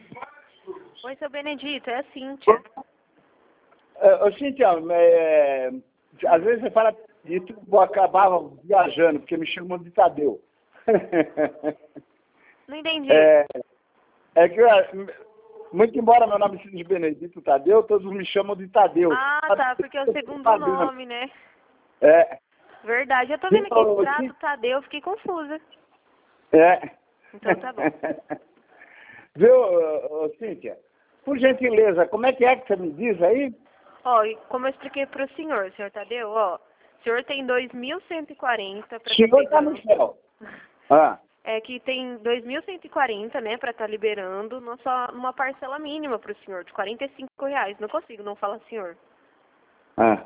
Oi, seu Benedito, é a Cíntia. Ô, Cíntia, às vezes você fala isso, eu acabava viajando, porque me chamam de Tadeu. Não entendi. Muito embora meu nome seja Benedito Tadeu, todos me chamam de Tadeu. Ah, tá, porque é o segundo nome, né? É. Verdade, eu tô vendo aqui Estrado Tadeu, fiquei confusa. É. Então tá bom. Viu, Cíntia? Por gentileza, como é que você me diz aí? Ó, e como eu expliquei pro senhor Tadeu, ó, o senhor tem 2.140 para O senhor tá no céu. Ah. É que tem 2.140, né, para estar liberando numa parcela mínima pro senhor, de R$45. Não consigo não falar senhor. Ah.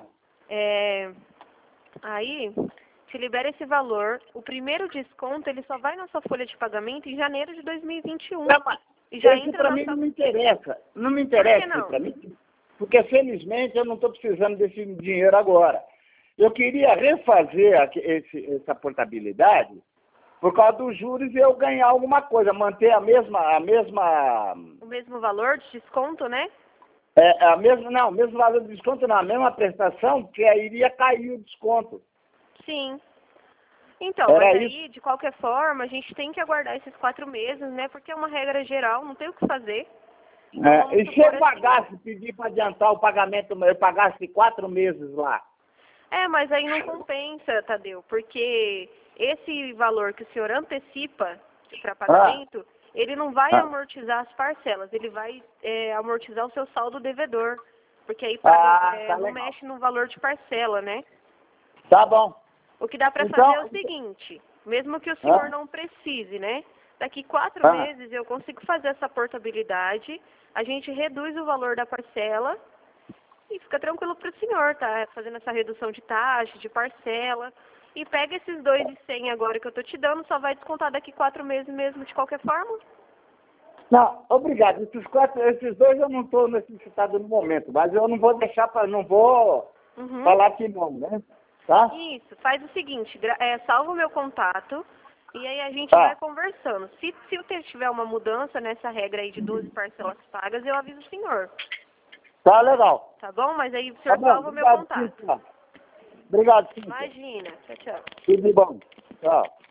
Aí, se libera esse valor, o primeiro desconto, ele só vai na sua folha de pagamento em janeiro de 2021. Não, mas e já isso entra para na mim sua... não me interessa. Não me Por que interessa não? para mim, porque felizmente eu não estou precisando desse dinheiro agora. Eu queria refazer essa portabilidade por causa dos juros e eu ganhar alguma coisa, manter a mesma... O mesmo valor de desconto, né? O mesmo valor de desconto, não, a mesma prestação, que aí iria cair o desconto. Sim. Então, Era mas aí, isso. de qualquer forma, a gente tem que aguardar esses 4 meses, né? Porque é uma regra geral, não tem o que fazer. Então, vamos E se supor eu pagasse, pedir para adiantar o pagamento, eu pagasse 4 meses lá? mas aí não compensa, Tadeu, porque esse valor que o senhor antecipa para pagamento, ele não vai amortizar as parcelas, ele vai amortizar o seu saldo devedor, porque aí Tá não legal. mexe no valor de parcela, né? Tá bom. O que dá para Então, fazer é o seguinte, mesmo que o senhor não precise, né? Daqui 4 meses eu consigo fazer essa portabilidade, a gente reduz o valor da parcela e fica tranquilo para o senhor, tá? Fazendo essa redução de taxa, de parcela. E pega esses 2.100 agora que eu tô te dando, só vai descontar daqui 4 meses mesmo, de qualquer forma. não, obrigado. Esses dois eu não estou necessitado no momento, mas eu não vou deixar não vou falar que não, né? Tá? Isso, faz o seguinte, salva o meu contato e aí a gente vai conversando. Se eu tiver uma mudança nessa regra aí de 12 parcelas pagas, eu aviso o senhor. Tá legal. Tá bom? Mas aí o senhor Tá bom, salva o meu obrigado, contato. Cíntia. Obrigado, Cíntia. Imagina. Tchau, tchau. Tudo de bom. Tchau.